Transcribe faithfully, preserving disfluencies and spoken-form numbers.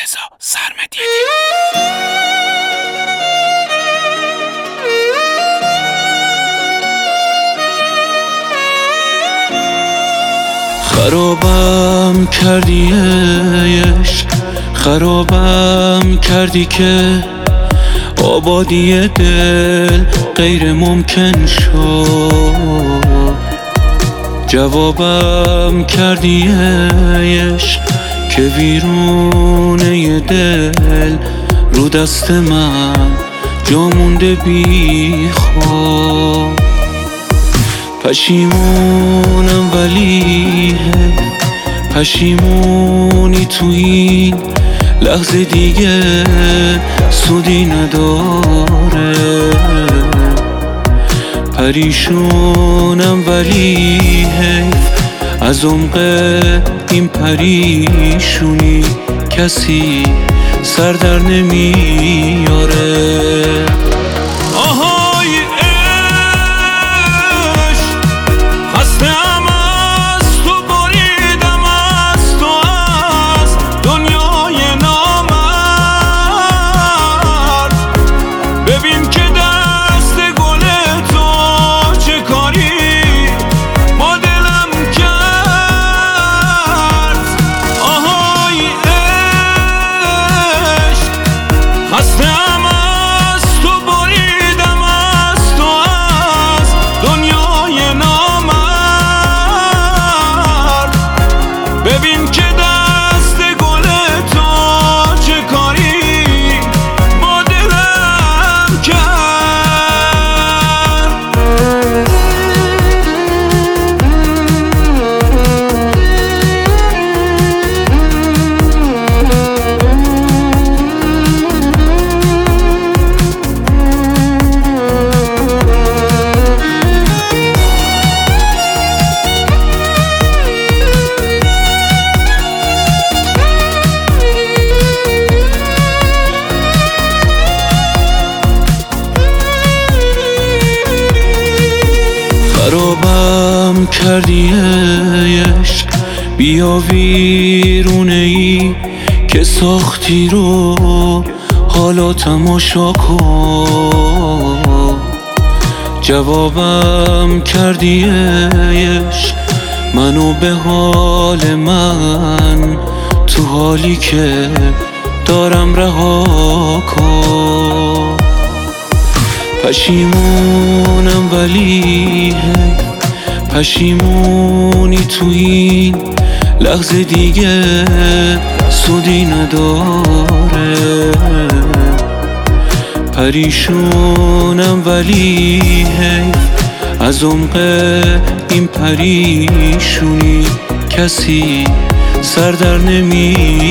رضا سرمدی. خرابم کردی عشق، خرابم کردی که آبادی دل غیر ممکن شد. جوابم کردی عشق که ویرونه دل رو دست من جا مونده بی خواب. پشیمونم ولی پشیمونی تو این لحظه دیگه سودی نداره. پریشونم ولی حیف از عمق این پریشونی کسی سر در نمیاره. خرابم کردی عشق، بیا ویرونه ای که ساختی رو حالا تماشا کن. جوابم کردی عشق منو به حال من تو حالی که دارم رها کن. پشیمونم ولی پشیمونی تو این لحظه دیگه سودی نداره. پریشونم ولی حیف از عمق این پریشونی کسی سر در نمی